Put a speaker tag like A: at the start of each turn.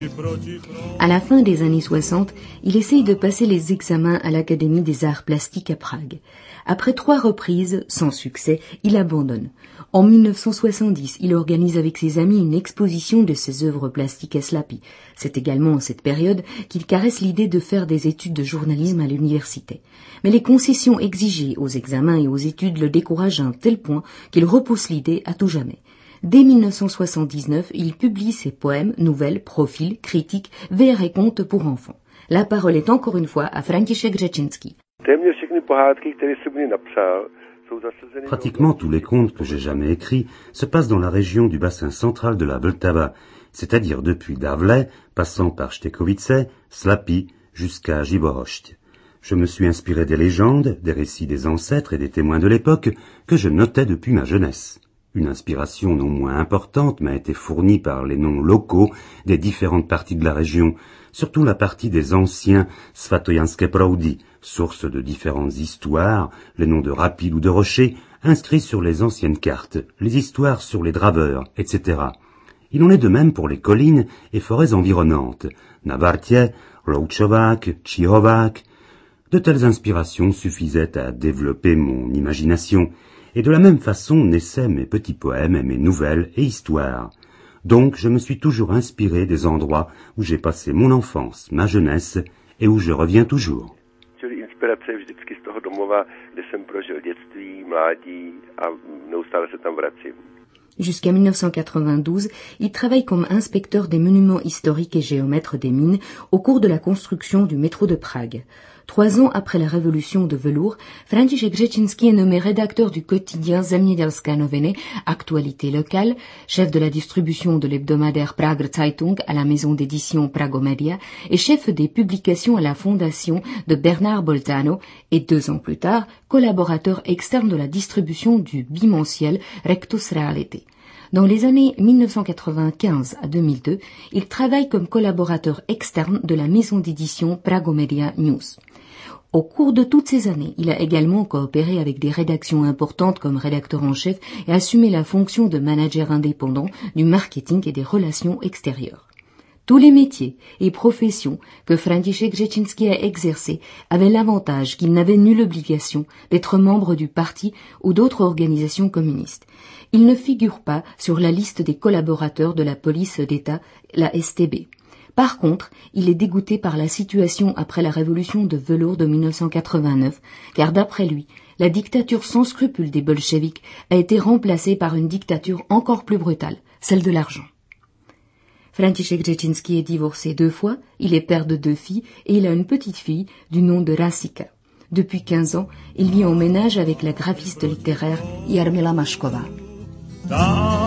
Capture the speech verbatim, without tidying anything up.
A: À la fin des années soixante, il essaye de passer les examens à l'Académie des arts plastiques à Prague. Après trois reprises, sans succès, il abandonne. En mille neuf cent soixante-dix, il organise avec ses amis une exposition de ses œuvres plastiques à Slapi. C'est également en cette période qu'il caresse l'idée de faire des études de journalisme à l'université. Mais les concessions exigées aux examens et aux études le découragent à un tel point qu'il repousse l'idée à tout jamais. Dès mille neuf cent soixante-dix-neuf, il publie ses poèmes, nouvelles, profils, critiques, vers et contes pour enfants. La parole est encore une fois à František Řečenský.
B: Pratiquement tous les contes que j'ai jamais écrits se passent dans la région du bassin central de la Vltava, c'est-à-dire depuis Davle, passant par Štěkovice, Slapi, jusqu'à Živorošť. Je me suis inspiré des légendes, des récits des ancêtres et des témoins de l'époque que je notais depuis ma jeunesse. Une inspiration non moins importante m'a été fournie par les noms locaux des différentes parties de la région, surtout la partie des anciens Svatojanské proudy, source de différentes histoires, les noms de rapides ou de rochers, inscrits sur les anciennes cartes, les histoires sur les draveurs, et cetera. Il en est de même pour les collines et forêts environnantes, Navartie, Loučovák, Čihovák. De telles inspirations suffisaient à développer mon imagination, et de la même façon naissaient mes petits poèmes et mes nouvelles et histoires. Donc je me suis toujours inspiré des endroits où j'ai passé mon enfance, ma jeunesse, et où je reviens toujours.
C: Inspirace je vždycky z toho domova, kde jsem prožil dětství, mládí a neustále se tam vracím.
A: Jusqu'à mille neuf cent quatre-vingt-douze, il travaille comme inspecteur des monuments historiques et géomètre des mines au cours de la construction du métro de Prague. Trois ans après la révolution de velours, František Řečenský est nommé rédacteur du quotidien Zemědělské noviny, actualité locale, chef de la distribution de l'hebdomadaire Prager Zeitung à la maison d'édition Pragomedia et chef des publications à la fondation de Bernard Bolzano et deux ans plus tard, collaborateur externe de la distribution du bimensuel Rectus Reality. Dans les années mille neuf cent quatre-vingt-quinze à deux mille deux, il travaille comme collaborateur externe de la maison d'édition Pragomedia News. Au cours de toutes ces années, il a également coopéré avec des rédactions importantes comme rédacteur en chef et assumé la fonction de manager indépendant du marketing et des relations extérieures. Tous les métiers et professions que František Řečenský a exercés avaient l'avantage qu'il n'avait nulle obligation d'être membre du parti ou d'autres organisations communistes. Il ne figure pas sur la liste des collaborateurs de la police d'État, la S T B. Par contre, il est dégoûté par la situation après la révolution de velours de mille neuf cent quatre-vingt-neuf, car d'après lui, la dictature sans scrupules des bolcheviks a été remplacée par une dictature encore plus brutale, celle de l'argent. František Řečenský est divorcé deux fois, il est père de deux filles et il a une petite fille du nom de Rasika. Depuis quinze ans, il vit en ménage avec la graphiste littéraire Jarmila Mašková.